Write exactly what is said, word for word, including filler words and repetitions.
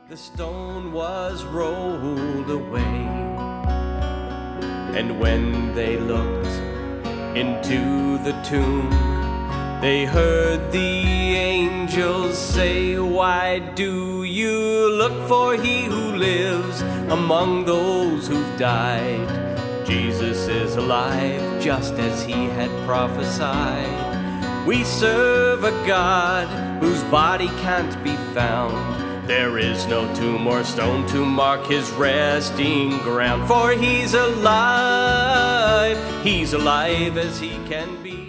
The stone was rolled away, and when they looked into the tomb, they heard the angels say, "Why do you look for he who lives among those who've died? Jesus is alive, just as he had prophesied. We serve a God whose body can't be found. There is no tomb or stone to mark his resting ground. For he's alive, he's alive as he can be."